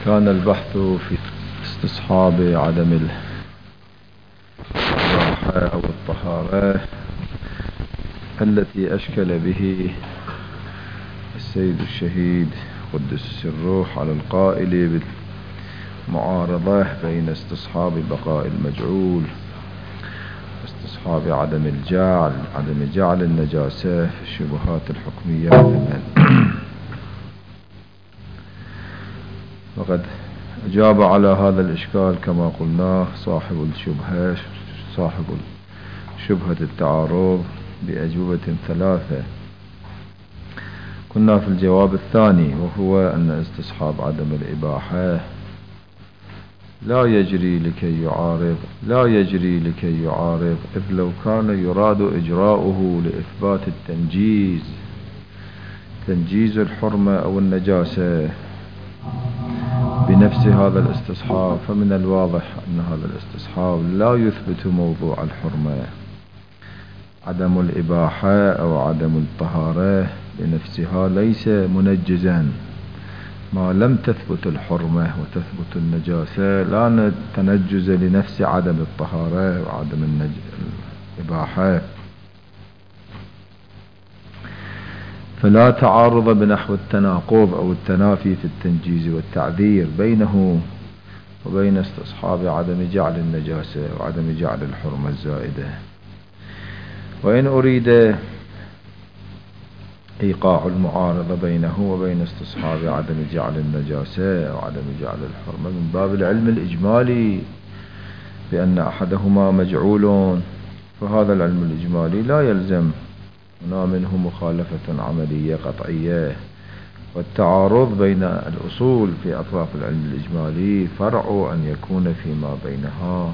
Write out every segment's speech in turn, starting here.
كان البحث في استصحاب عدم الراحة أو الطهارة التي أشكل به السيد الشهيد قدس الروح على القائل بالمعارضة بين استصحاب بقاء المجعول واستصحاب عدم جعل النجاسة في الشبهات الحكمية مثلا. وقد أجاب على هذا الإشكال كما قلنا صاحب شبهة التعارض بأجوبة ثلاثة. كنا في الجواب الثاني، وهو أن استصحاب عدم الإباحة لا يجري لكي يعارض إذ لو كان يراد إجراؤه لإثبات تنجيز الحرمة أو النجاسة بنفس هذا الاستصحاب، فمن الواضح أن هذا الاستصحاب لا يثبت موضوع الحرمة. عدم الإباحة أو عدم الطهارة بنفسها ليس منجزا ما لم تثبت الحرمة وتثبت النجاسة، لا تنجز لنفس عدم الطهارة وعدم الإباحة، فلا تعارض بنحو التناقض أو التنافي في التنجيز والتعذير بينه وبين استصحاب عدم جعل النجاسة وعدم جعل الحرمة الزائدة. وإن أريد إيقاع المعارضة بينه وبين استصحاب عدم جعل النجاسة أو عدم جعل الحرمة من باب العلم الإجمالي بأن أحدهما مجعول، فهذا العلم الإجمالي لا يلزم هنا منه مخالفة عملية قطعية. والتعارض بين الأصول في أطراف العلم الإجمالي فرع أن يكون فيما بينها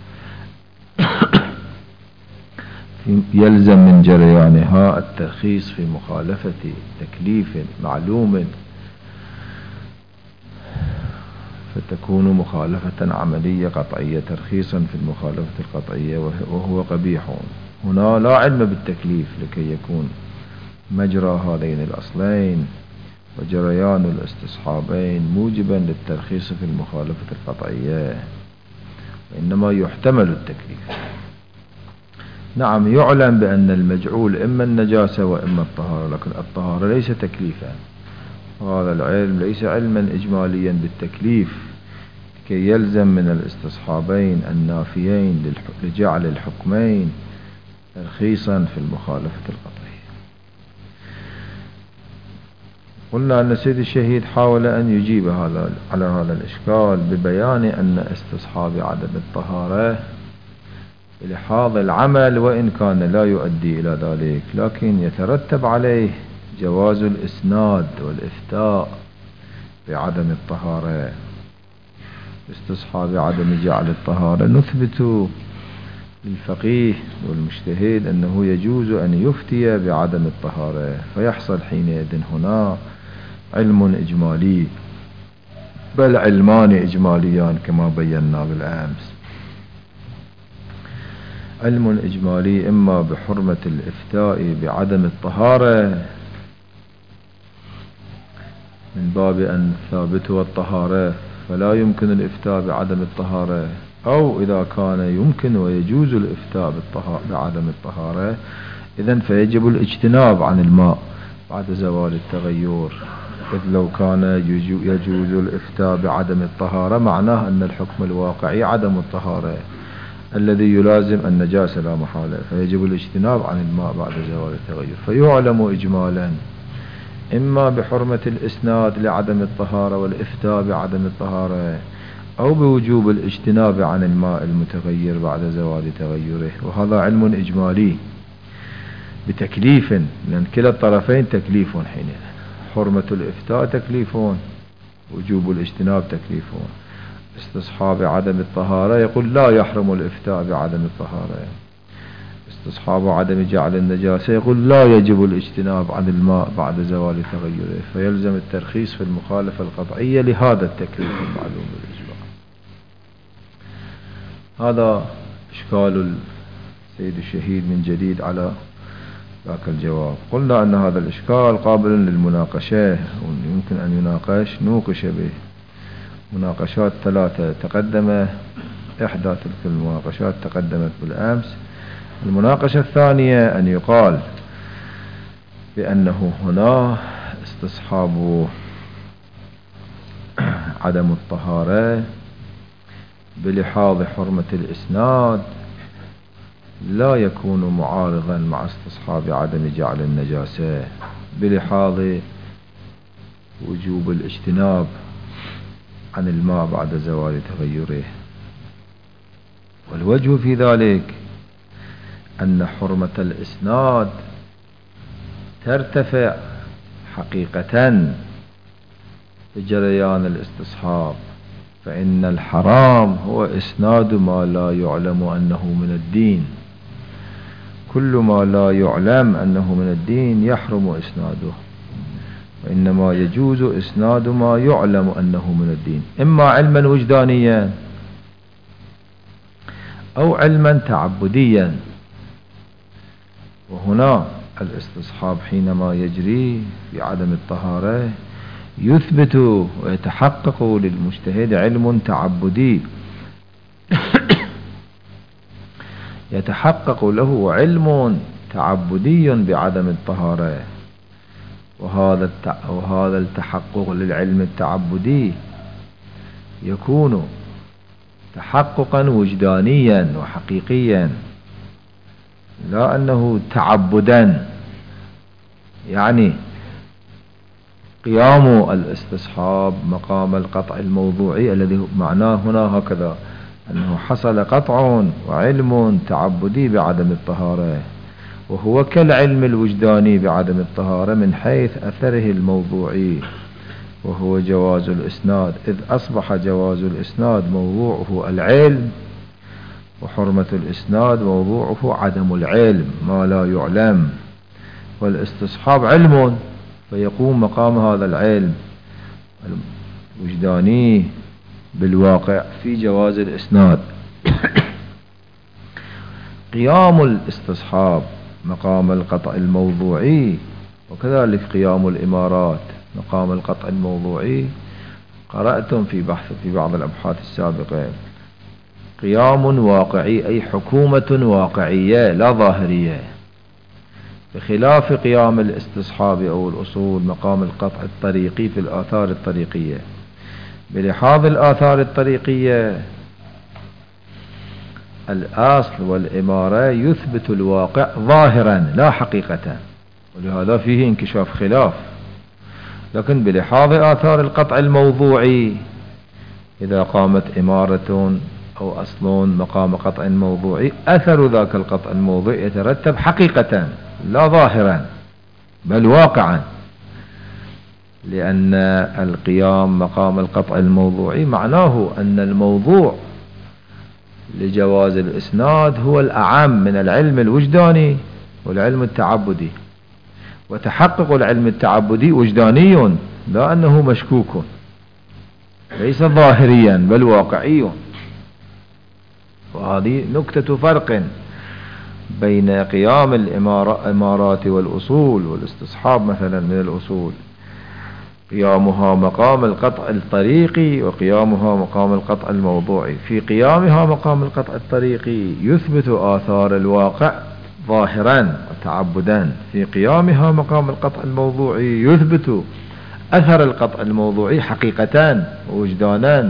يلزم من جريانها الترخيص في مخالفة تكليف معلوم، فتكون مخالفة عملية قطعية ترخيصا في المخالفة القطعية، وهو قبيح. هنا لا علم بالتكليف لكي يكون مجرى هذين الأصلين وجريان الاستصحابين موجبا للترخيص في المخالفة القطعية، وإنما يحتمل التكليف. نعم، يعلم بأن المجعول إما النجاسة وإما الطهارة، لكن الطهارة ليس تكليفا. هذا العلم ليس علما إجماليا بالتكليف كي يلزم من الاستصحابين النافيين لجعل الحكمين ترخيصا في المخالفة القطعية. قلنا أن السيد الشهيد حاول أن يجيب على هذا الإشكال ببيان أن استصحاب عدم الطهارة لحاظ العمل وإن كان لا يؤدي إلى ذلك، لكن يترتب عليه جواز الإسناد والإفتاء بعدم الطهارة. استصحاب عدم جعل الطهارة نثبت للفقيه والمجتهد أنه يجوز أن يفتي بعدم الطهارة، فيحصل حينئذ هنا علم إجمالي، بل علمان إجماليان كما بينا بالأمس. علم إجمالي إما بحرمة الإفتاء بعدم الطهارة من باب أن ثابته الطهارة فلا يمكن الإفتاء بعدم الطهارة، أو إذا كان يمكن ويجوز الإفتاء بعدم الطهارة إذن فيجب الاجتناب عن الماء بعد زوال التغير. إذ لو كان يجوز الإفتاء بعدم الطهارة معناه أن الحكم الواقعي عدم الطهارة الذي يلازم النجاسة لا محالة، فيجب الاجتناب عن الماء بعد زوال التغير. فيعلم إجمالا إما بحرمة الإسناد لعدم الطهارة والإفتاء بعدم الطهارة، أو بوجوب الاجتناب عن الماء المتغير بعد زوال تغيره، وهذا علم إجمالي بتكليف، لأن كلا الطرفين تكليف حينئذ. حرمة الإفتاء تكليف، وجوب الاجتناب تكليف. استصحاب عدم الطهارة يقول لا يحرم الإفتاء بعدم الطهارة. استصحاب عدم جعل النجاسة يقول لا يجب الاجتناب عن الماء بعد زوال تغيره، فيلزم الترخيص في المخالفة القطعية لهذا التكليف المعلوم بالإجماع. هذا إشكال السيد الشهيد من جديد على ذاك الجواب. قلنا أن هذا الإشكال قابل للمناقشة ويمكن أن نوقش به، مناقشات 3 تقدم، إحدى تلك المناقشات تقدمت بالأمس. المناقشة الثانية أن يقال بأنه هنا استصحاب عدم الطهارة بلحاظ حرمة الإسناد لا يكون معارضا مع استصحاب عدم جعل النجاسة بلحاظ وجوب الاجتناب عن الماء بعد زوال تغيره. والوجه في ذلك أن حرمة الإسناد ترتفع حقيقة بجريان الاستصحاب، فإن الحرام هو إسناد ما لا يعلم أنه من الدين. كل ما لا يعلم أنه من الدين يحرم إسناده، وإنما يجوز إسناد ما يعلم أنه من الدين، إما علما وجدانيا أو علما تعبديا. وهنا الاستصحاب حينما يجري في عدم الطهارة يثبت ويتحقق للمجتهد علم تعبدي يتحقق له علم تعبدي بعدم الطهارة، وهذا التحقق للعلم التعبدي يكون تحققا وجدانيا وحقيقيا، لا أنه تعبدا. يعني قيام الاستصحاب مقام القطع الموضوعي الذي معناه هنا هكذا، أنه حصل قطع وعلم تعبدي بعدم الطهارة، وهو كالعلم الوجداني بعدم الطهارة من حيث أثره الموضوعي، وهو جواز الإسناد، إذ أصبح جواز الإسناد موضوعه العلم، وحرمة الإسناد موضوعه عدم العلم ما لا يعلم. والاستصحاب علم، فيقوم مقام هذا العلم الوجداني بالواقع في جواز الإسناد. قيام الاستصحاب مقام القطع الموضوعي، وكذلك قيام الإمارات مقام القطع الموضوعي. قرأتم في بعض الأبحاث السابقة قيام واقعي أي حكومة واقعية لا ظاهرية، بخلاف قيام الاستصحاب أو الأصول مقام القطع الطريقي في الآثار الطريقية. بلحاظ الآثار الطريقية الأصل والإمارة يثبت الواقع ظاهرا لا حقيقة، ولهذا فيه انكشاف خلاف. لكن بلحاظ آثار القطع الموضوعي إذا قامت إمارة أو أصل مقام قطع موضوعي، أثر ذاك القطع الموضوعي يترتب حقيقة لا ظاهرا بل واقعا، لأن القيام مقام القطع الموضوعي معناه أن الموضوع لجواز الإسناد هو الأعم من العلم الوجداني والعلم التعبدي، وتحقق العلم التعبدي وجداني لا أنه مشكوك، ليس ظاهريا بل واقعي. وهذه نكتة فرق بين قيام الإمارات والأصول والاستصحاب مثلا من الأصول، قيامها مقام القطع الطريقي وقيامها مقام القطع الموضوعي. في قيامها مقام القطع الطريقي يثبت آثار الواقع ظاهرا وتعبدا، في قيامها مقام القطع الموضوعي يثبت أثر القطع الموضوعي حقيقة ووجدانا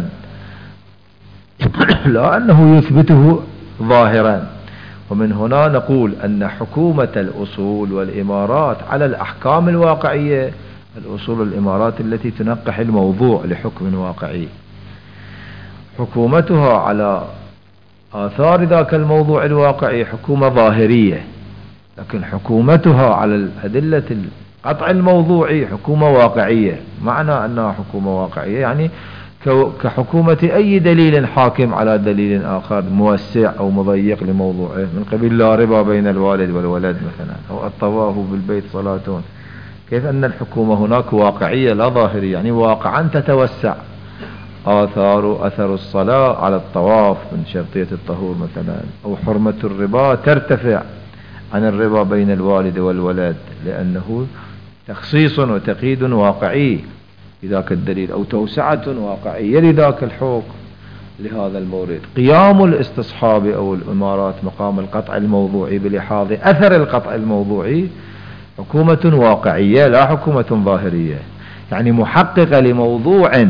لا أنه يثبته ظاهرا. ومن هنا نقول أن حكومة الأصول والإمارات على الأحكام الواقعية، الأصول والإمارات التي تنقح الموضوع لحكم واقعي، حكومتها على آثار ذاك الموضوع الواقعي حكومة ظاهرية، لكن حكومتها على الأدلة القطع الموضوعي حكومة واقعية. معنى أنها حكومة واقعية يعني كحكومة أي دليل حاكم على دليل آخر موسع أو مضيق لموضوعه، من قبيل لا ربا بين الوالد والولد مثلا، أو الطواف بالبيت صلاتون. كيف أن الحكومة هناك واقعية لا ظاهرية، يعني واقعا تتوسع. أثر الصلاة على الطواف من شرطية الطهور مثلا، أو حرمة الربا ترتفع عن الربا بين الوالد والولد، لأنه تخصيص وتقييد واقعي في ذاك الدليل أو توسعة واقعية لذاك الحكم لهذا المورد. قيام الاستصحاب أو الإمارات مقام القطع الموضوعي بلحاظ أثر القطع الموضوعي حكومة واقعية لا حكومة ظاهرية، يعني محققة لموضوع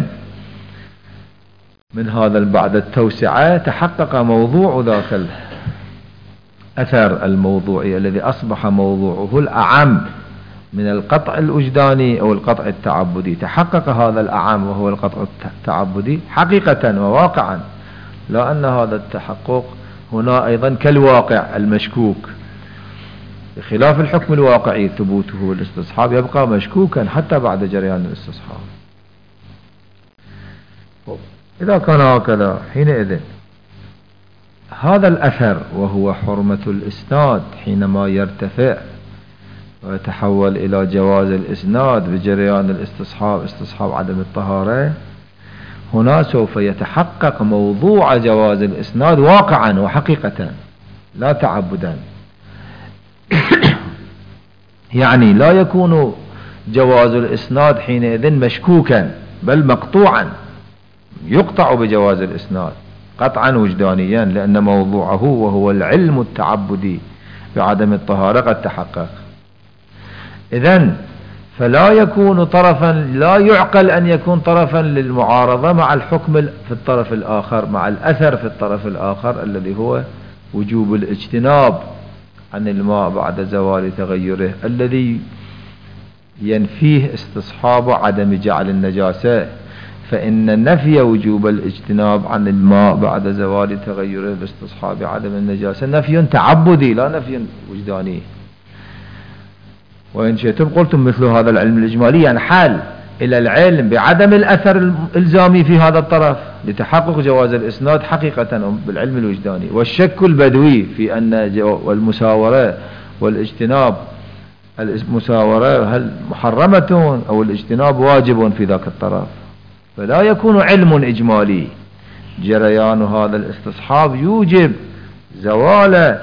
من هذا بعد التوسعة تحقق موضوع ذاك الأثر الموضوعي الذي أصبح موضوعه الأعم من القطع الوجداني أو القطع التعبدي. تحقق هذا الأعم وهو القطع التعبدي حقيقة وواقعا، لا أن هذا التحقق هنا أيضا كالواقع المشكوك، بخلاف الحكم الواقعي ثبوته والاستصحاب يبقى مشكوكا حتى بعد جريان الاستصحاب. إذا كان هكذا حينئذ هذا الأثر وهو حرمة الإسناد حينما يرتفع ويتحول إلى جواز الإسناد بجريان الاستصحاب استصحاب عدم الطهارة، هنا سوف يتحقق موضوع جواز الإسناد واقعا وحقيقة لا تعبدا. يعني لا يكون جواز الإسناد حينئذ مشكوكا بل مقطوعا، يقطع بجواز الإسناد قطعا وجدانيا، لأن موضوعه وهو العلم التعبدي بعدم الطهارة قد تحقق. إذن فلا يكون طرفا، لا يعقل أن يكون طرفا للمعارضة مع الحكم في الطرف الآخر، مع الأثر في الطرف الآخر الذي هو وجوب الاجتناب عن الماء بعد زوال تغيره، الذي ينفيه استصحاب عدم جعل النجاسة. فإن نفي وجوب الاجتناب عن الماء بعد زوال تغيره باستصحاب عدم النجاسة نفي تعبدي لا نفي وجداني. وإن شئتم قلتم مثل هذا العلم الإجمالي، يعني حال إلى العلم بعدم الأثر الإلزامي في هذا الطرف لتحقق جواز الإسناد حقيقة بالعلم الوجداني، والشك البدوي في أن المساورة والاجتناب، المساورة هل محرمة أو الاجتناب واجب في ذاك الطرف. فلا يكون علم إجمالي جريان هذا الاستصحاب يوجب زوال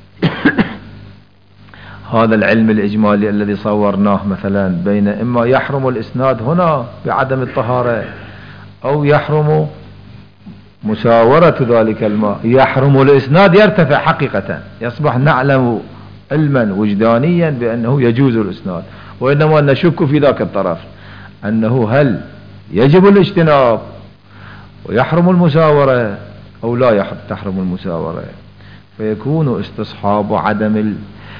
هذا العلم الإجمالي الذي صورناه مثلا بين إما يحرم الإسناد هنا بعدم الطهارة أو يحرم مساورة ذلك الماء. يحرم الإسناد يرتفع حقيقة، يصبح نعلم علما وجدانيا بأنه يجوز الإسناد، وإنما نشك في ذاك الطرف أنه هل يجب الاجتناب ويحرم المساورة أو لا تحرم المساورة. فيكون استصحاب عدم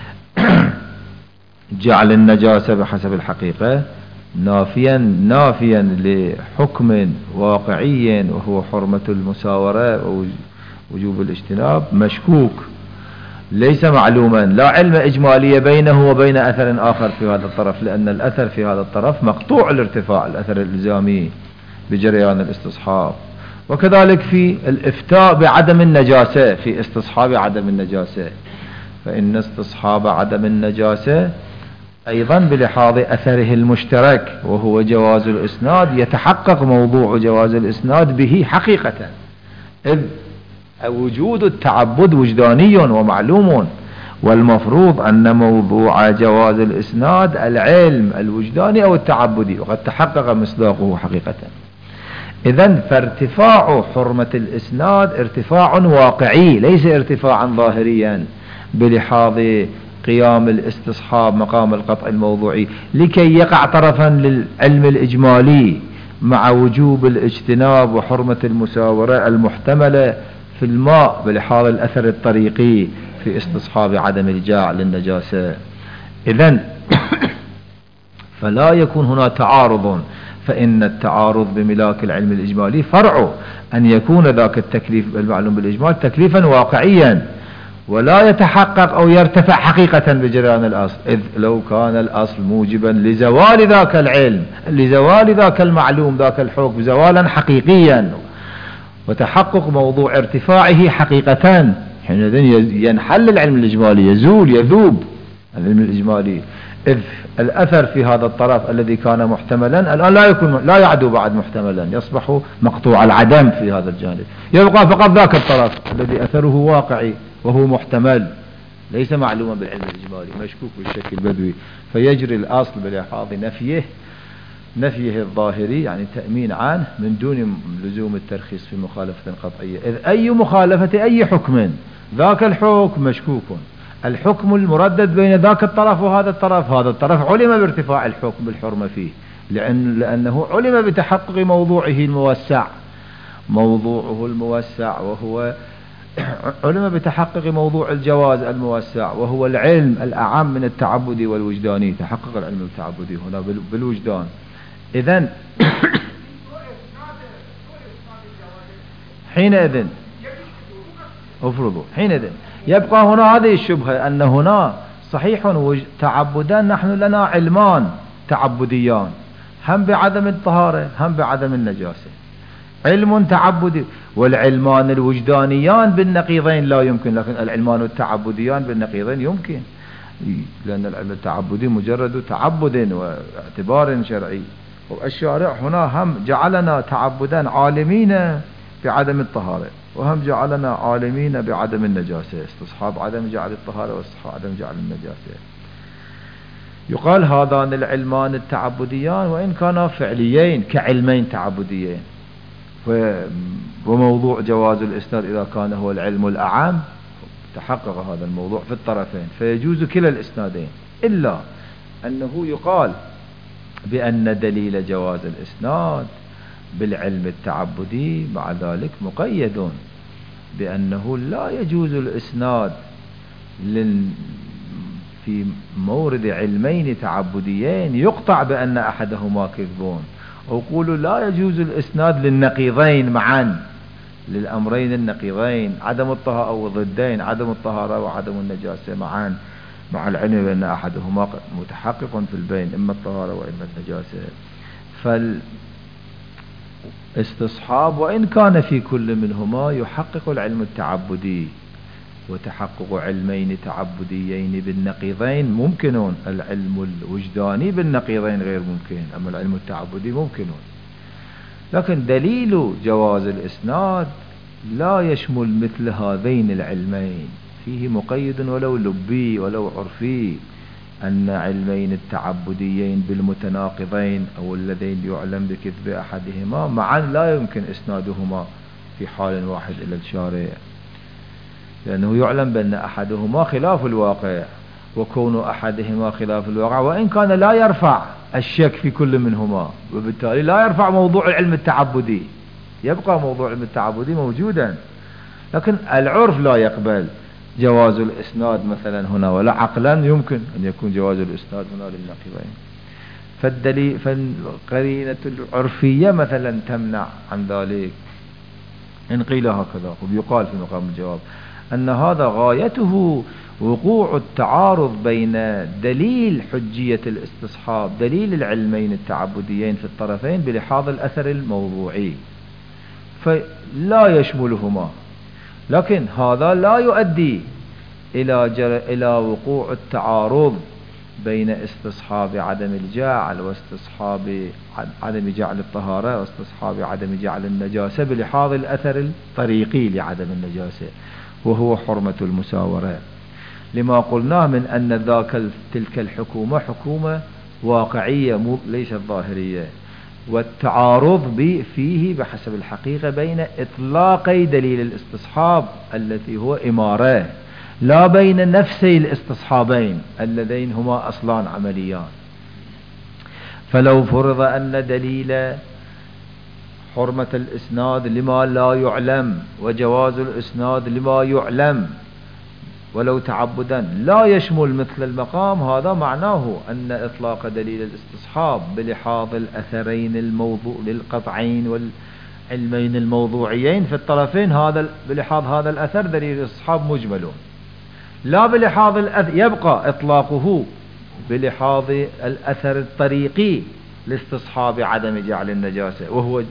جعل النجاسة بحسب الحقيقة نافيا لحكم واقعي وهو حرمة المساورة ووجوب الاجتناب مشكوك ليس معلوما، لا علم إجمالي بينه وبين أثر آخر في هذا الطرف، لأن الأثر في هذا الطرف مقطوع الارتفاع، الأثر الإلزامي بجريان الاستصحاب. وكذلك في الإفتاء بعدم النجاسة في استصحاب عدم النجاسة، فإن استصحاب عدم النجاسة أيضا بلحاظ أثره المشترك وهو جواز الإسناد يتحقق موضوع جواز الإسناد به حقيقة، إذ وجود التعبد وجداني ومعلوم، والمفروض أن موضوع جواز الإسناد العلم الوجداني أو التعبدي، وقد تحقق مصداقه حقيقة. إذن فارتفاع حرمة الإسناد ارتفاع واقعي ليس ارتفاعا ظاهريا بلحاظ قيام الاستصحاب مقام القطع الموضوعي، لكي يقع طرفا للعلم الإجمالي مع وجوب الاجتناب وحرمة المساورة المحتملة في الماء بلحاظ الأثر الطريقي في استصحاب عدم الجاع للنجاسة. إذن فلا يكون هنا تعارض، فإن التعارض بملاك العلم الإجمالي فرع أن يكون ذاك التكليف المعلوم بالإجمال تكليفا واقعيا ولا يتحقق أو يرتفع حقيقة بجريان الأصل، إذ لو كان الأصل موجبا لزوال ذاك العلم لزوال ذاك المعلوم ذاك الحكم زوالا حقيقيا وتحقق موضوع ارتفاعه حقيقة، حينئذ ينحل العلم الإجمالي، يزول يذوب العلم الإجمالي، إذ الأثر في هذا الطرف الذي كان محتملا الآن لا يعدو بعد محتملا، يصبح مقطوع العدم في هذا الجانب، يبقى فقط ذاك الطرف الذي أثره واقعي وهو محتمل ليس معلوما بالعلم الإجمالي مشكوك بالشكل البدوي، فيجري الأصل بلحاظ نفيه نفيه الظاهري يعني تأمين عنه من دون لزوم الترخيص في مخالفة قطعية، إذ أي مخالفة أي حكم ذاك الحكم مشكوك، الحكم المردد بين ذاك الطرف وهذا الطرف، هذا الطرف علم بارتفاع الحكم بالحرمة فيه لأنه علم بتحقق موضوعه الموسع، موضوعه الموسع وهو علم بتحقق موضوع الجواز الموسع وهو العلم الأعم من التعبدي والوجداني، تحقق العلم التعبدي هنا بالوجدان. إذن حينئذ افرضوا حينئذ يبقى هنا هذه الشبهة أن هنا صحيح تعبدان، نحن لنا علمان تعبديان هم بعدم الطهارة هم بعدم النجاسة، علم تعبدي، والعلمان الوجدانيان بالنقيضين لا يمكن، لكن العلمان التعبديان بالنقيضين يمكن، لأن العلم التعبدي مجرد تعبد واعتبار شرعي، والشارع هنا هم جعلنا تعبدا عالمين بعدم الطهارة وهم جعلنا عالمين بعدم النجاسة، استصحاب عدم جعل الطهارة واستصحاب عدم جعل النجاسة. يقال هذان العلمان التعبديان وإن كانا فعليين كعلمين تعبديين، وموضوع جواز الإسناد إذا كان هو العلم الأعم تحقق هذا الموضوع في الطرفين فيجوز كلا الإسنادين، إلا أنه يقال بأن دليل جواز الإسناد بالعلم التعبدي مع ذلك مقيد بأنه لا يجوز الإسناد في مورد علمين تعبديين يقطع بأن أحدهما كذبون، أو قولوا لا يجوز الإسناد للنقيضين معا، للأمرين النقيضين عدم الطهارة أو ضدين عدم الطهارة وعدم النجاسة معا، مع العلم بأن أحدهما متحقق في البين إما الطهارة وإما النجاسة. فالاستصحاب وإن كان في كل منهما يحقق العلم التعبدي، وتحقق علمين تعبديين بالنقيضين ممكنون، العلم الوجداني بالنقيضين غير ممكن، أما العلم التعبدي ممكنون. لكن دليل جواز الإسناد لا يشمل مثل هذين العلمين، فيه مقيد ولو لبي ولو عرفي، أن علمين التعبديين بالمتناقضين أو اللذين يعلم بكذب أحدهما معا لا يمكن إسنادهما في حال واحد إلى الشارع، لأنه يعلم بأن أحدهما خلاف الواقع، وكون أحدهما خلاف الواقع وإن كان لا يرفع الشك في كل منهما، وبالتالي لا يرفع موضوع العلم التعبدي، يبقى موضوع العلم التعبدي موجودا، لكن العرف لا يقبل جواز الإسناد مثلا هنا، ولا عقلا يمكن أن يكون جواز الإسناد هنا للنقيضين. فالقرينة العرفية مثلا تمنع عن ذلك إن قيل هكذا. وبيقال في مقام الجواب أن هذا غايته وقوع التعارض بين دليل حجية الاستصحاب دليل العلمين التعبديين في الطرفين بلحاظ الأثر الموضوعي فلا يشملهما، لكن هذا لا يؤدي إلى وقوع التعارض بين استصحاب عدم الجعل واستصحاب عدم جعل الطهارة واستصحاب عدم جعل النجاسة بلحاظ الأثر الطريقي لعدم النجاسة، وهو حرمة المساورة، لما قلناه من أن تلك الحكومة حكومة واقعية ليست ظاهرية، والتعارض فيه بحسب الحقيقة بين إطلاقي دليل الاستصحاب التي هو إمارة، لا بين نفسي الاستصحابين اللذين هما أصلان عمليان. فلو فرض أن دليل حرمة الإسناد لما لا يعلم وجواز الإسناد لما يعلم ولو تعبدا لا يشمل مثل المقام، هذا معناه أن إطلاق دليل الاستصحاب بلحاظ الأثرين الموضوع للقطعين والعلمين الموضوعيين في الطرفين هذا بلحاظ هذا الأثر دليل الاستصحاب مجمل، لا بلحاظ يبقى إطلاقه بلحاظ الأثر الطريقي لاستصحاب عدم جعل النجاسة وهو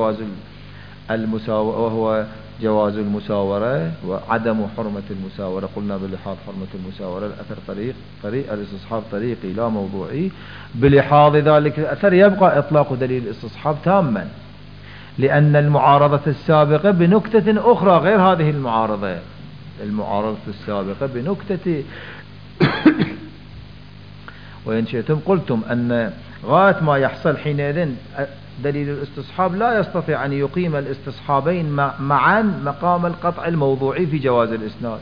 جواز المساورة وعدم حرمة المساورة. قلنا بلحاظ حرمة المساورة الأثر طريق الاستصحاب طريقي لا موضوعي، بلحاظ ذلك الأثر يبقى إطلاق دليل الاستصحاب تاما، لأن المعارضة السابقة بنكتة أخرى غير هذه المعارضة السابقة بنكتة وإن شئتم قلتم أن غاية ما يحصل حينئذ دليل الاستصحاب لا يستطيع أن يقيم الاستصحابين معا مقام القطع الموضوعي في جواز الإسناد،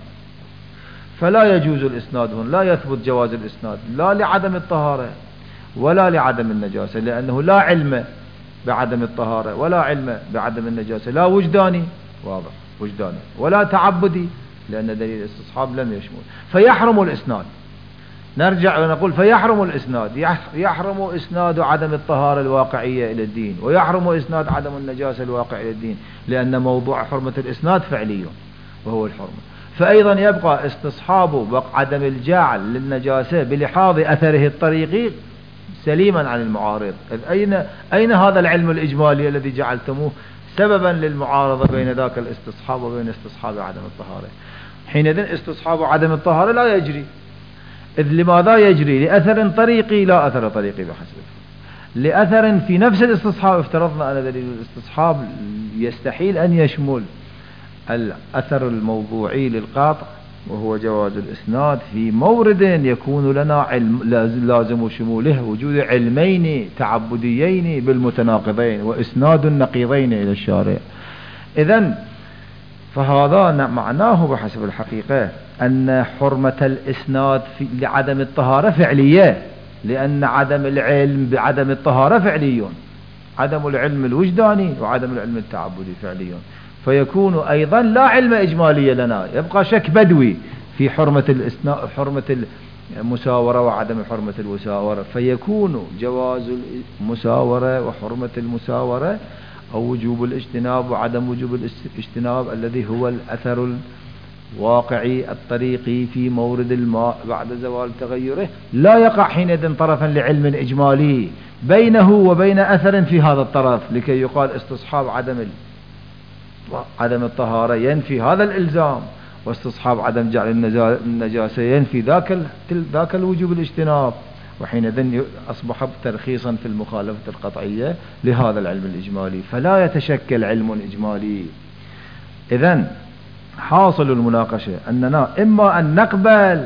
فلا يجوز الإسناد هنا، لا يثبت جواز الإسناد لا لعدم الطهارة ولا لعدم النجاسة، لأنه لا علم بعدم الطهارة ولا علم بعدم النجاسة، لا وجداني واضح وجداني ولا تعبدي، لأن دليل الاستصحاب لم يشمل، فيحرم الإسناد. نرجع ونقول فيحرم الإسناد، يحرم إسناد عدم الطهارة الواقعية إلى الدين، ويحرم إسناد عدم النجاسة الواقع إلى الدين، لأن موضوع حرمة الإسناد فعلي وهو الحرمة. فأيضا يبقى استصحاب عدم الجعل للنجاسة بلحاظ أثره الطريقي سليما عن المعارض. أين هذا العلم الإجمالي الذي جعلتموه سببا للمعارضة بين ذاك الاستصحاب وبين استصحاب عدم الطهارة؟ حينئذ استصحاب عدم الطهارة لا يجري. إذ لماذا يجري؟ لأثر طريقي لا أثر طريقي بحسب لأثر في نفس الاستصحاب. افترضنا أن دليل الاستصحاب يستحيل أن يشمل الأثر الموضوعي للقاطع وهو جواز الإسناد في مورد يكون لنا علم لازم شموله وجود علمين تعبديين بالمتناقضين وإسناد نقيضين إلى الشارع. إذن فهذا معناه بحسب الحقيقة أن حرمة الإسناد لعدم الطهارة فعلية، لأن عدم العلم بعدم الطهارة فعلي، عدم العلم الوجداني وعدم العلم التعبدي فعلي، فيكون أيضا لا علم إجمالي لنا، يبقى شك بدوي في حرمة المساورة وعدم حرمة المساورة، فيكون جواز المساورة وحرمة المساورة أو وجوب الاجتناب وعدم وجوب الاجتناب الذي هو الأثر الواقعي الطريقي في مورد الماء بعد زوال تغيره لا يقع حينئذ طرفا لعلم إجمالي بينه وبين أثر في هذا الطرف، لكي يقال استصحاب عدم الطهارة ينفي هذا الإلزام، واستصحاب عدم جعل النجاسة ينفي ذاك الوجوب الاجتناب، وحينئذ أصبح ترخيصا في المخالفة القطعية لهذا العلم الإجمالي، فلا يتشكل علم إجمالي. إذن حاصل المناقشة أننا إما أن نقبل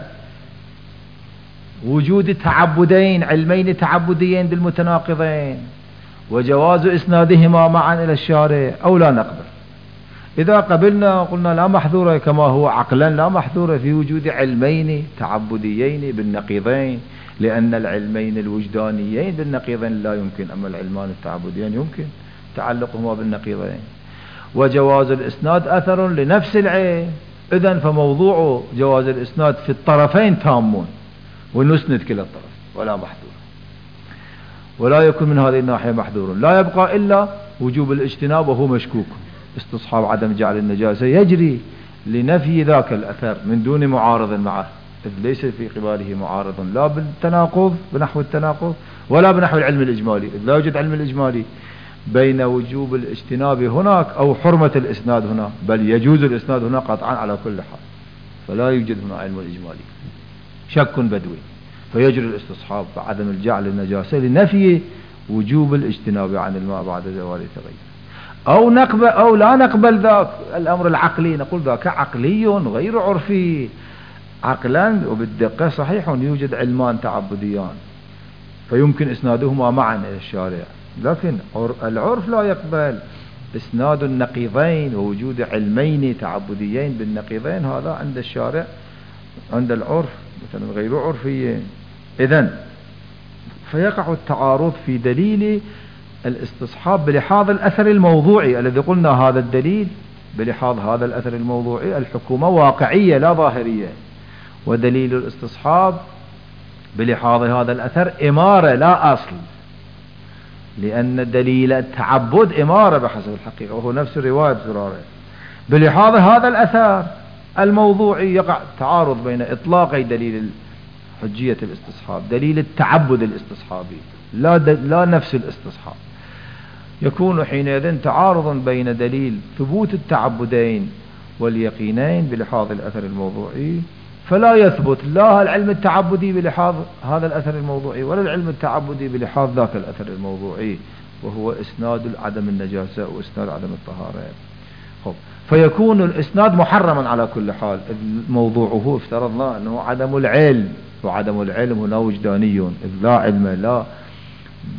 وجود تعبدين علمين تعبديين بالمتناقضين وجواز إسنادهما معا إلى الشارع، أو لا نقبل. إذا قبلنا قلنا لا محذورة كما هو عقلا لا محذورة في وجود علمين تعبديين بالنقيضين، لأن العلمين الوجدانيين بالنقيضين لا يمكن، أما العلمان التعبديين يمكن تعلقهما بالنقيضين. وجواز الإسناد أثر لنفس العين، إذن فموضوع جواز الإسناد في الطرفين تام، ونسند كلا الطرف ولا محذور، ولا يكون من هذه الناحية محذور، لا يبقى إلا وجوب الاجتناب وهو مشكوك. استصحاب عدم جعل النجاسة يجري لنفي ذاك الأثر من دون معارض معه، إذ ليس في قباله معارض لا بالتناقض بنحو التناقض ولا بنحو العلم الإجمالي، إذ لا يوجد علم الإجمالي بين وجوب الاجتناب هناك أو حرمة الإسناد هنا، بل يجوز الإسناد هنا قطعا على كل حال، فلا يوجد هنا علم الإجمالي، شك بدوي، فيجري الاستصحاب بعدم الجعل النجاسة لنفي وجوب الاجتناب عن الماء بعد زوال تغير. أو نقبل أو لا نقبل ذاك الأمر العقلي، نقول ذاك عقلي غير عرفي، عقلا وبالدقة صحيح يوجد علمان تعبديان فيمكن إسنادهما معا إلى الشارع، لكن العرف لا يقبل إسناد النقيضين ووجود علمين تعبديين بالنقيضين، هذا عند الشارع عند العرف مثلا غير عرفيين. إذن فيقع التعارض في دليل الاستصحاب بلحاظ الأثر الموضوعي الذي قلنا هذا الدليل بلحاظ هذا الأثر الموضوعي الحكومة واقعية لا ظاهرية، ودليل الاستصحاب بلحاظ هذا الأثر إمارة لا أصل، لأن دليل التعبد إمارة بحسب الحقيقة وهو نفس رواية زرارة. بلحاظ هذا الأثر الموضوعي يقع تعارض بين إطلاق دليل حجية الاستصحاب دليل التعبد الاستصحابي لا نفس الاستصحاب، يكون حينئذ تعارض بين دليل ثبوت التعبدين واليقينين بلحاظ الأثر الموضوعي، فلا يثبت لا العلم التعبدي بلحاظ هذا الأثر الموضوعي ولا العلم التعبدي بلحاظ ذاك الأثر الموضوعي وهو إسناد عدم النجاسة وإسناد عدم الطهارة. فيكون الإسناد محرما على كل حال، موضوعه افترضنا أنه عدم العلم، وعدم العلم هنا وجداني، إذ لا علم لا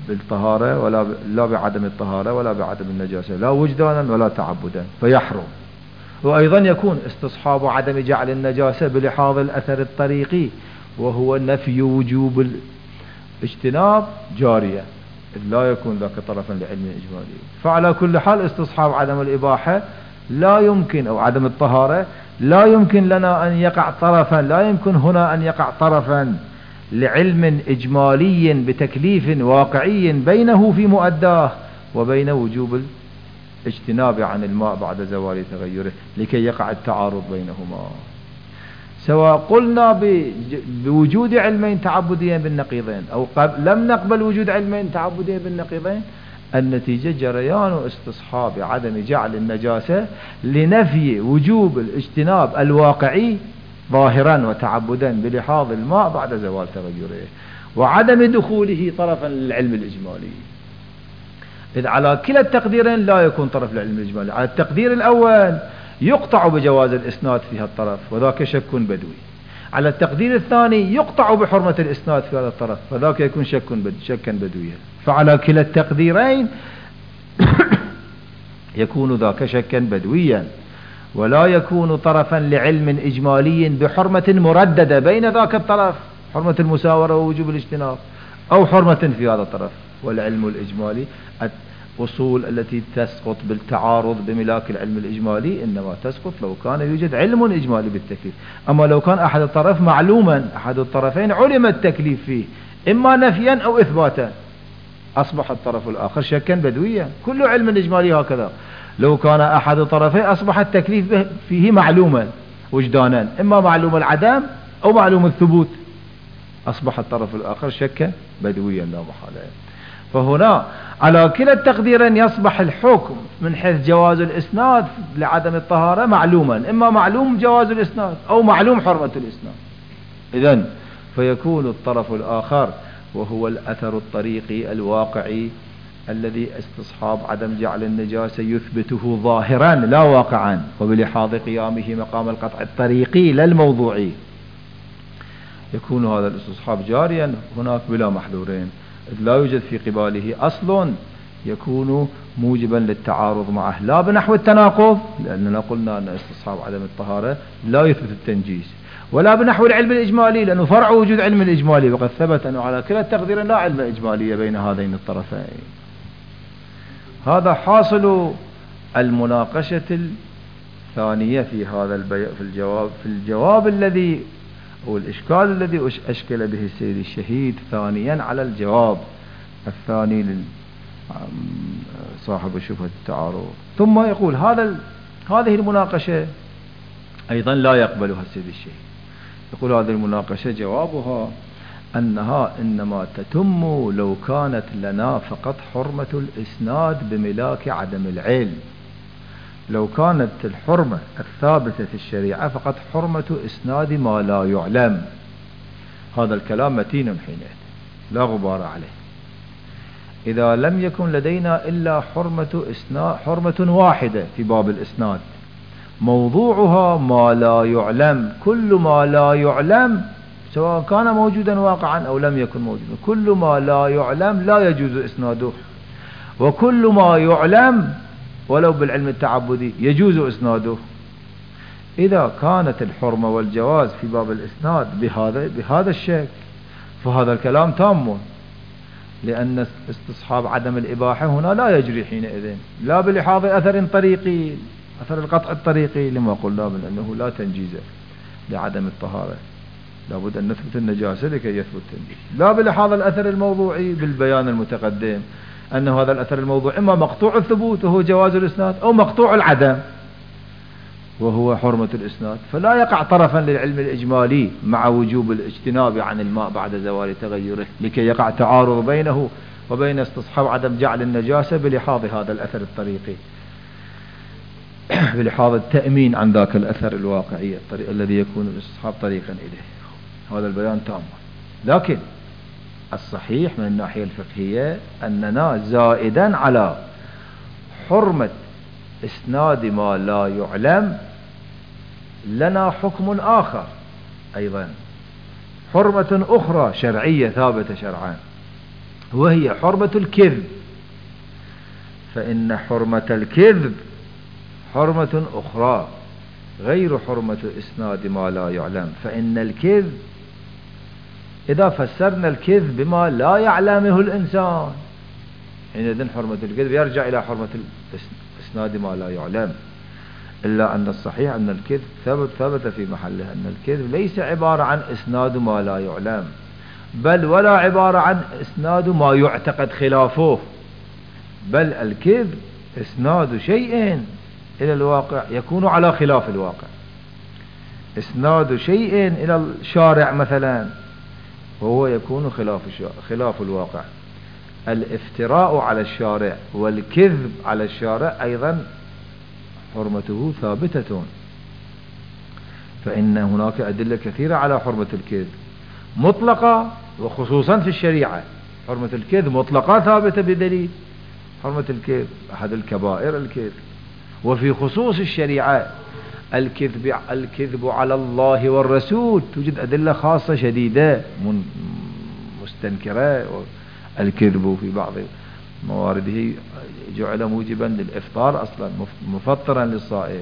بالطهارة لا بعدم الطهارة ولا بعدم النجاسة، لا وجدانا ولا تعبدا، فيحرم. وأيضا يكون استصحاب عدم جعل النجاسة بلحاظ الأثر الطريقي، وهو نفي وجوب الاجتناب جارية، لا يكون ذاك طرفا لعلم إجمالي. فعلى كل حال استصحاب عدم الإباحة لا يمكن، أو عدم الطهارة لا يمكن لنا أن يقع طرفا، لا يمكن هنا أن يقع طرفا لعلم إجمالي بتكليف واقعي بينه في مؤداه وبين وجوب الاجتناب عن الماء بعد زوال تغيره، لكي يقع التعارض بينهما. سواء قلنا بوجود علمين تعبديين بالنقيضين أو لم نقبل وجود علمين تعبديين بالنقيضين، النتيجة جريان استصحاب عدم جعل النجاسة لنفي وجوب الاجتناب الواقعي ظاهرا وتعبدا بلحاظ الماء بعد زوال تغيره، وعدم دخوله طرفا للعلم الإجمالي. إذ على كلا التقديرين لا يكون طرف للعلم الإجمالي. على التقدير الأول يقطع بجواز الإسناد في هذا الطرف، وذاك شك بدوي. على التقدير الثاني يقطع بحرمة الإسناد في هذا الطرف، فذاك يكون شكا بدويا. فعلى كلا التقديرين يكون ذاك شكا بدويا، ولا يكون طرفا لعلم إجمالي بحرمة مرددة بين ذاك الطرف، حرمة المساورة ووجوب الاجتناب، أو حرمة في هذا الطرف. والعلم الإجمالي الأصول التي تسقط بالتعارض بملاك العلم الإجمالي إنما تسقط لو كان يوجد علم إجمالي بالتكليف. أما لو كان أحد الطرف معلوما، أحد الطرفين علم التكليف فيه إما نفيا أو إثباتا، أصبح الطرف الآخر شكا بدويا. كل علم إجمالي هكذا، لو كان أحد الطرفين أصبح التكليف فيه معلوما وجدانا، إما معلوم العدم أو معلوم الثبوت، أصبح الطرف الآخر شكا بدويا لا محالة. فهنا على كلا التقديرين يصبح الحكم من حيث جواز الإسناد لعدم الطهارة معلوما، إما معلوم جواز الإسناد أو معلوم حرمة الإسناد. إذن فيكون الطرف الآخر وهو الأثر الطريقي الواقعي الذي استصحاب عدم جعل النجاسة يثبته ظاهرا لا واقعا، وبلحاظ قيامه مقام القطع الطريقي لا الموضوعي، يكون هذا الاستصحاب جاريا هناك بلا محذورين، إذ لا يوجد في قباله أصل يكون موجبا للتعارض معه، لا بنحو التناقض لأننا قلنا أن استصحاب عدم الطهارة لا يثبت التنجيس، ولا بنحو العلم الإجمالي لأنه فرع وجود علم الإجمالي، وقد ثبت أنه على كلا التقدير لا علم إجمالي بين هذين الطرفين. هذا حاصل المناقشة الثانية في هذا في الجواب الذي أو الإشكال الذي أشكل به السيد الشهيد ثانيا على الجواب الثاني صاحب شبهة التعارض. ثم يقول هذه المناقشة أيضا لا يقبلها السيد الشهيد. يقول هذه المناقشة جوابها أنها إنما تتم لو كانت لنا فقط حرمة الإسناد بملاك عدم العلم. لو كانت الحرمة الثابتة في الشريعة فقط حرمة إسناد ما لا يعلم. هذا الكلام متين حينئذ لا غبار عليه. إذا لم يكن لدينا إلا حرمة واحدة في باب الإسناد موضوعها ما لا يعلم، كل ما لا يعلم سواء كان موجودا واقعا أو لم يكن موجودا، كل ما لا يعلم لا يجوز إسناده، وكل ما يعلم ولو بالعلم التعبدي يجوز إسناده. إذا كانت الحرمة والجواز في باب الإسناد بهذا الشكل فهذا الكلام تام، لأن استصحاب عدم الإباحة هنا لا يجري حينئذ لا بلحاظ أثر طريقي، أثر القطع الطريقي لما قلنا من أنه لا تنجيز لعدم الطهارة، لابد أن نثبت النجاسة لكي يثبت التنجيز، لا بلحاظ الأثر الموضوعي بالبيان المتقدم أن هذا الأثر الموضوع إما مقطوع الثبوت وهو جواز الإسناد أو مقطوع العدم وهو حرمة الإسناد، فلا يقع طرفا للعلم الإجمالي مع وجوب الاجتناب عن الماء بعد زوال تغيره، لكي يقع تعارض بينه وبين استصحاب عدم جعل النجاسة بلحاظ هذا الأثر الطريقي، بلحاظ التأمين عن ذاك الأثر الواقعي الذي يكون الاستصحاب طريقا إليه. هذا البيان تام. لكن الصحيح من الناحية الفقهية أننا زائدا على حرمة إسناد ما لا يعلم لنا حكم آخر أيضا، حرمة أخرى شرعية ثابتة شرعا، وهي حرمة الكذب. فإن حرمة الكذب حرمة أخرى غير حرمة إسناد ما لا يعلم. فإن الكذب إذا فسرنا الكذب بما لا يعلمه الإنسان حينئذ حرمة الكذب يرجع إلى حرمة إسناد ما لا يعلم. إلا أن الصحيح أن الكذب ثبت في محله، أن الكذب ليس عبارة عن إسناد ما لا يعلم، بل ولا عبارة عن إسناد ما يعتقد خلافه، بل الكذب إسناد شيء إلى الواقع يكون على خلاف الواقع. إسناد شيء إلى الشارع مثلا وهو يكون خلاف الواقع. الافتراء على الشارع والكذب على الشارع أيضا حرمته ثابتة. فإن هناك أدلة كثيرة على حرمة الكذب مطلقة، وخصوصا في الشريعة حرمة الكذب مطلقة ثابتة بدليل. حرمة الكذب أحد الكبائر الكذب. وفي خصوص الشريعة الكذب على الله والرسول توجد أدلة خاصة شديدة مستنكرة. الكذب في بعض موارده جعل موجبا للإفطار أصلا، مفطرا للصائم.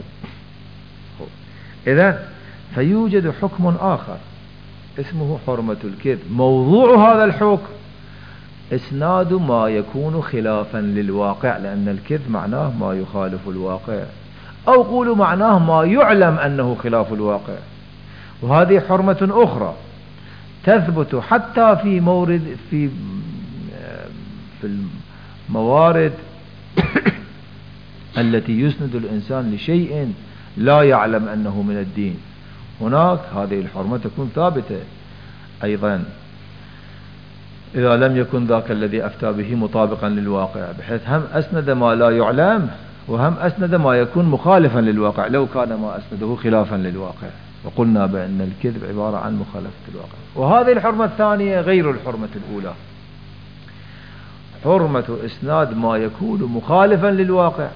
إذن فيوجد حكم آخر اسمه حرمة الكذب. موضوع هذا الحكم إسناد ما يكون خلافا للواقع، لأن الكذب معناه ما يخالف الواقع، أو قولوا معناه ما يعلم أنه خلاف الواقع. وهذه حرمة أخرى تثبت حتى في الموارد التي يسند الإنسان لشيء لا يعلم أنه من الدين. هناك هذه الحرمة تكون ثابتة أيضا إذا لم يكن ذاك الذي أفتى به مطابقا للواقع، بحيث هم أسند ما لا يعلم وهم أسند ما يكون مخالفا للواقع لو كان ما أسنده خلافا للواقع. وقلنا بأن الكذب عبارة عن مخالفة الواقع. وهذه الحرمة الثانية غير الحرمة الأولى، حرمة إسناد ما يكون مخالفا للواقع،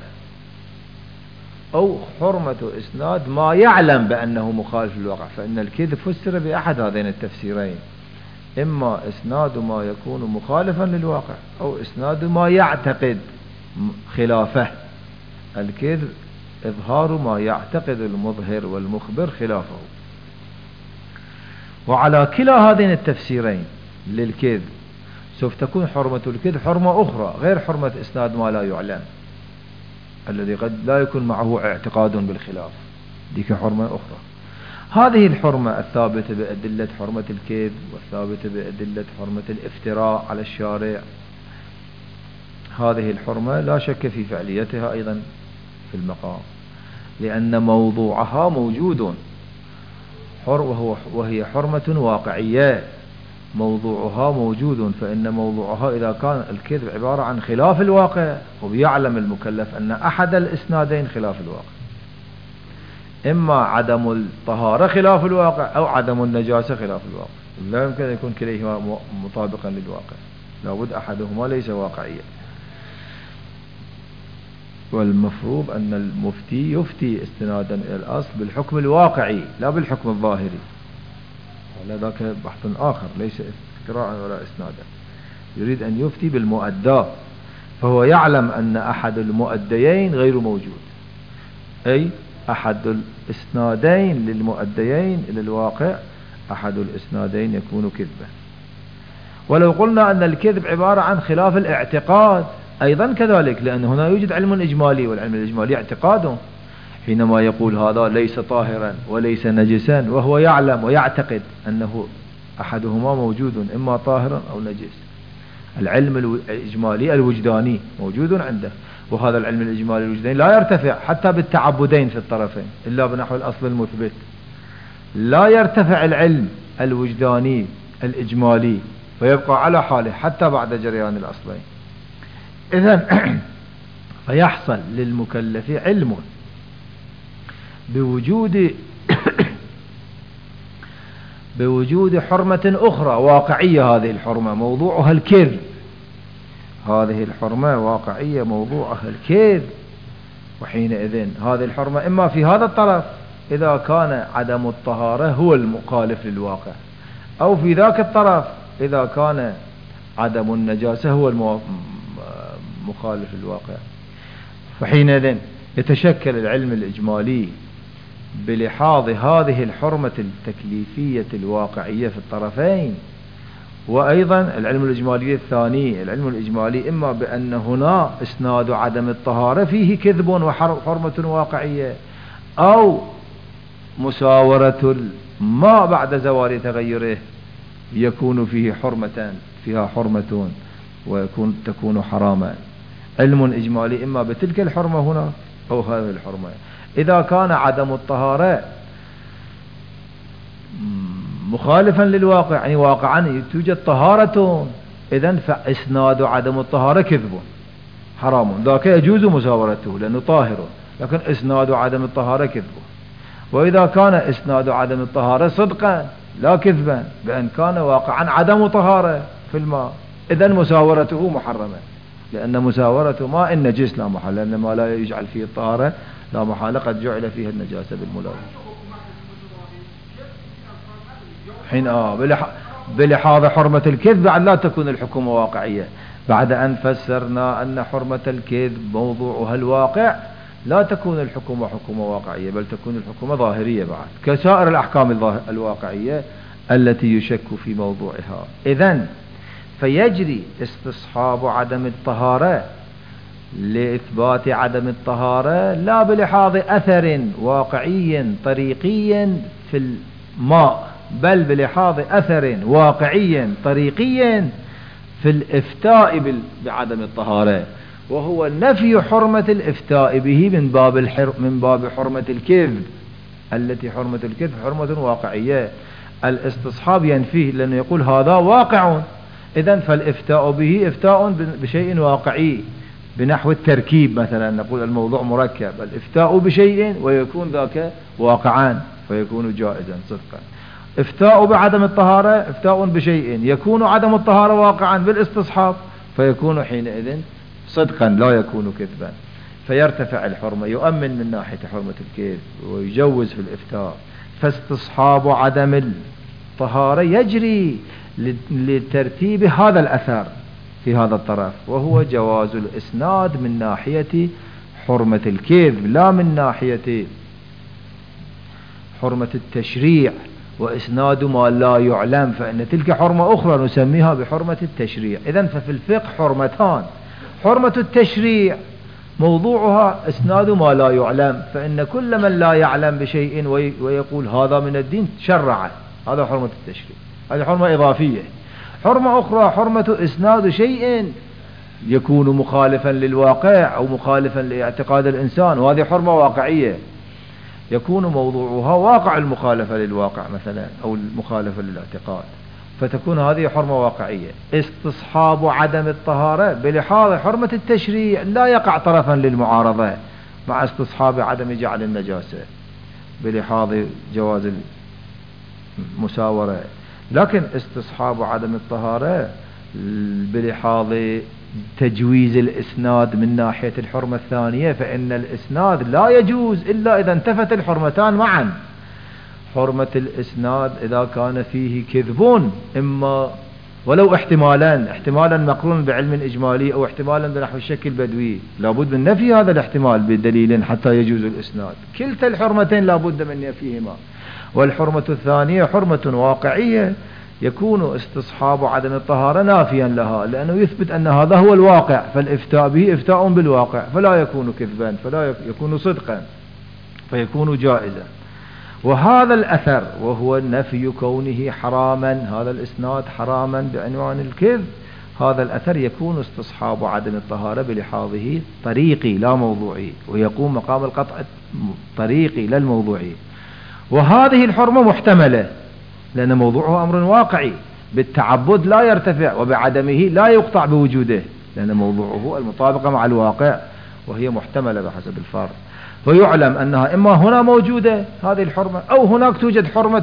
أو حرمة إسناد ما يعلم بأنه مخالف للواقع. فإن الكذب فسر بأحد هذين التفسيرين، إما إسناد ما يكون مخالفا للواقع أو إسناد ما يعتقد خلافه. الكذب إظهار ما يعتقد المظهر والمخبر خلافه. وعلى كلا هذين التفسيرين للكذب سوف تكون حرمة الكذب حرمة أخرى غير حرمة إسناد ما لا يعلم، الذي قد لا يكون معه اعتقاد بالخلاف، ديك حرمة أخرى. هذه الحرمة الثابتة بأدلة حرمة الكذب والثابتة بأدلة حرمة الافتراء على الشارع، هذه الحرمة لا شك في فعليتها أيضا في المقام، لأن موضوعها موجود، وهي حرمة واقعية، موضوعها موجود. فإن موضوعها إذا كان الكذب عبارة عن خلاف الواقع، ويعلم المكلف أن أحد الإسنادين خلاف الواقع، إما عدم الطهارة خلاف الواقع أو عدم النجاسة خلاف الواقع، لا يمكن أن يكون كليهما مطابقا للواقع، لابد أحدهما ليس واقعيا. والمفروض أن المفتي يفتي استنادا إلى الأصل بالحكم الواقعي لا بالحكم الظاهري، ذاك بحث آخر ليس افتراء ولا إسنادا. يريد أن يفتي بالمؤدى، فهو يعلم أن أحد المؤديين غير موجود، أي أحد الإسنادين للمؤديين إلى الواقع، أحد الإسنادين يكون كذبا. ولو قلنا أن الكذب عبارة عن خلاف الاعتقاد أيضا كذلك، لأن هنا يوجد علم إجمالي، والعلم الإجمالي اعتقاده. حينما يقول هذا ليس طاهرا وليس نجسا وهو يعلم ويعتقد أنه أحدهما موجود، إما طاهرا أو نجس، العلم الإجمالي الوجداني موجود عنده. وهذا العلم الإجمالي الوجداني لا يرتفع حتى بالتعبدين في الطرفين إلا بنحو الأصل المثبت، لا يرتفع العلم الوجداني الإجمالي ويبقى على حاله حتى بعد جريان الأصلين. إذن فيحصل للمكلف علم بوجود حرمة أخرى واقعية، هذه الحرمة موضوعها الكذب، هذه الحرمة واقعية موضوعها الكذب. وحينئذ هذه الحرمة إما في هذا الطرف إذا كان عدم الطهارة هو المخالف للواقع، أو في ذاك الطرف إذا كان عدم النجاسة هو مخالف للواقع. فحينئذ يتشكل العلم الإجمالي بلحاظ هذه الحرمة التكليفية الواقعية في الطرفين. وأيضا العلم الإجمالي الثاني، العلم الإجمالي إما بأن هنا إسناد عدم الطهارة فيه كذب وحرمة واقعية، أو مساورة ما بعد زوال تغيره يكون فيه فيها حرمة تكون حراما. علم إجمالي إما بتلك الحرمة هنا أو هذه الحرمة. إذا كان عدم الطهارة مخالفا للواقع، يعني واقعا توجد طهارة، إذن فإسناد عدم الطهارة كذب حرام، ذاك يجوز مساورته لأنه طاهر، لكن إسناد عدم الطهارة كذب. وإذا كان إسناد عدم الطهارة صدقا لا كذبا، بأن كان واقعا عدم طهارة في الماء، إذن مساورته محرمة، لأن مساورة ماء نجس لا محالة، لأن ما لا يجعل فيه الطهارة لا محالة قد جعل فيه النجاسة بالملازمة. حين بلحاظ حرمة الكذب بعد لا تكون الحكومة واقعية، بعد أن فسرنا أن حرمة الكذب موضوعها الواقع، لا تكون الحكومة حكومة واقعية، بل تكون الحكومة ظاهرية بعد كسائر الأحكام الواقعية التي يشك في موضوعها. إذن فيجري استصحاب عدم الطهارة لإثبات عدم الطهارة لا بلحاظ أثر واقعي طريقي في الماء، بل بلحاظ أثر واقعي طريقي في الإفتاء بعدم الطهارة، وهو نفي حرمة الإفتاء به من باب حرمة الكذب، التي حرمة الكذب حرمة واقعية. الاستصحاب ينفيه لأنه يقول هذا واقع، إذن فالإفتاء به إفتاء بشيء واقعي، بنحو التركيب مثلا، نقول الموضوع مركب، الإفتاء بشيء ويكون ذاك واقعا فيكون جائزا صدقا. إفتاء بعدم الطهارة إفتاء بشيء يكون عدم الطهارة واقعا بالاستصحاب، فيكون حينئذ صدقا لا يكون كذبا، فيرتفع الحرمة، يؤمن من ناحية حرمة الكذب ويجوز في الإفتاء. فاستصحاب عدم الطهارة يجري لترتيب هذا الأثر في هذا الطرف، وهو جواز الإسناد من ناحية حرمة الكذب، لا من ناحية حرمة التشريع وإسناد ما لا يعلم، فإن تلك حرمة أخرى نسميها بحرمة التشريع. إذن ففي الفقه حرمتان: حرمة التشريع موضوعها إسناد ما لا يعلم، فإن كل من لا يعلم بشيء ويقول هذا من الدين شرعه، هذا حرمة التشريع، هذه حرمة إضافية. حرمة أخرى حرمة إسناد شيء يكون مخالفا للواقع أو مخالفا لاعتقاد الإنسان، وهذه حرمة واقعية يكون موضوعها واقع المخالفة للواقع مثلا أو المخالفة للاعتقاد، فتكون هذه حرمة واقعية. استصحاب عدم الطهارة بلحاظ حرمة التشريع لا يقع طرفا للمعارضة مع استصحاب عدم جعل النجاسة بلحاظ جواز المساورة، لكن استصحاب عدم الطهارة بلحاظ تجويز الإسناد من ناحية الحرمة الثانية، فإن الإسناد لا يجوز إلا إذا انتفت الحرمتان معا. حرمة الإسناد إذا كان فيه كذب إما ولو احتمالا مقرون بعلم إجمالي أو احتمالا بنحو الشك البدوي، لابد من نفي هذا الاحتمال بدليل حتى يجوز الإسناد. كلتا الحرمتين لابد من نفيهما. والحرمة الثانية حرمة واقعية يكون استصحاب عدم الطهارة نافيا لها، لأنه يثبت أن هذا هو الواقع، فالإفتاء به إفتاء بالواقع، فلا يكون كذبا، فلا يكون صدقا، فيكون جائزا. وهذا الأثر وهو نفي كونه حراما، هذا الإسناد حراما بعنوان الكذب، هذا الأثر يكون استصحاب عدم الطهارة بلحاظه طريقي لا موضوعي، ويقوم مقام القطع طريقي لا الموضوعي. وهذه الحرمة محتملة لأن موضوعه أمر واقعي، بالتعبد لا يرتفع وبعدمه لا يقطع بوجوده، لأن موضوعه المطابقة مع الواقع، وهي محتملة بحسب الفرق. ويعلم أنها إما هنا موجودة هذه الحرمة أو هناك توجد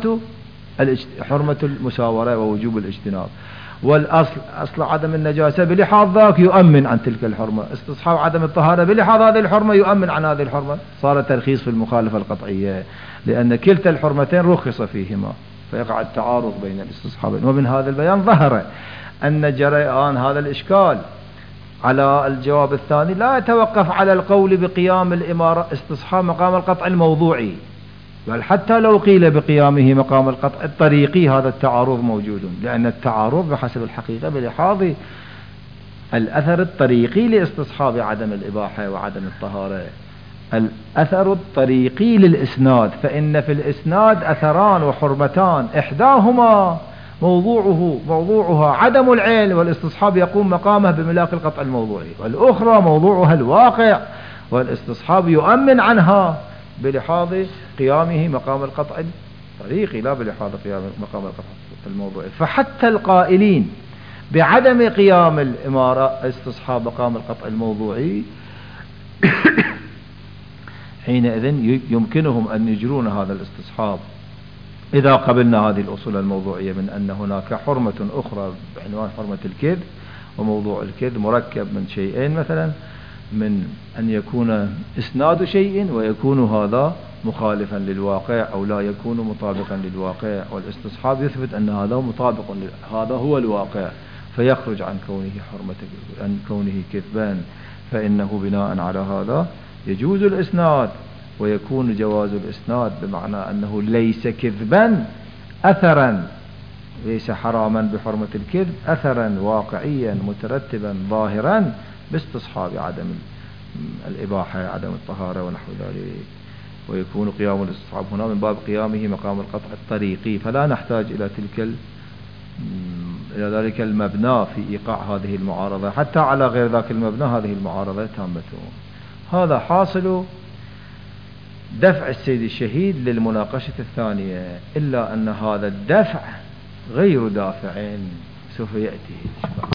حرمة المساورة ووجوب الاجتناب. والأصل أصل عدم النجاسة بلحاظ ذاك يؤمن عن تلك الحرمة، استصحاب عدم الطهارة بلحاظ هذه الحرمة يؤمن عن هذه الحرمة، صار ترخيص في المخالفة القطعية، لأن كلتا الحرمتين رخص فيهما، فيقع التعارض بين الاستصحابين. ومن هذا البيان ظهر أن جريان هذا الإشكال على الجواب الثاني لا يتوقف على القول بقيام الإمارة استصحاب مقام القطع الموضوعي، بل حتى لو قيل بقيامه مقام القطع الطريقي هذا التعارض موجود، لأن التعارض بحسب الحقيقة بلحاظ الأثر الطريقي لاستصحاب عدم الإباحة وعدم الطهارة، الأثر الطريقي للإسناد، فإن في الإسناد أثران وحرمتان، إحداهما موضوعها عدم العين والاستصحاب يقوم مقامه بملاك القطع الموضوعي، والأخرى موضوعها الواقع والاستصحاب يؤمن عنها بلحاظ قيامه مقام القطع الطريقي لا بلحاظ قيام مقام القطع الموضوعي. فحتى القائلين بعدم قيام الإمارة استصحاب مقام القطع الموضوعي حينئذ يمكنهم أن يجرون هذا الاستصحاب إذا قبلنا هذه الأصول الموضوعية من أن هناك حرمة أخرى بعنوان حرمة الكذب، وموضوع الكذب مركب من شيئين، مثلا من أن يكون إسناد شيء ويكون هذا مخالفا للواقع أو لا يكون مطابقا للواقع، والاستصحاب يثبت أن هذا مطابق هذا هو الواقع فيخرج عن كونه كذبان، فإنه بناء على هذا يجوز الإسناد ويكون جواز الإسناد بمعنى أنه ليس كذبا أثرا، ليس حراما بحرمة الكذب أثرا واقعيا مترتبا ظاهرا باستصحاب عدم الإباحة عدم الطهارة ونحو ذلك، ويكون قيام الاستصحاب هنا من باب قيامه مقام القطع الطريقي، فلا نحتاج إلى ذلك المبنى في إيقاع هذه المعارضة، حتى على غير ذاك المبنى هذه المعارضة تامة. هذا حاصل دفع السيد الشهيد للمناقشة الثانية، إلا أن هذا الدفع غير دافع سوف يأتي.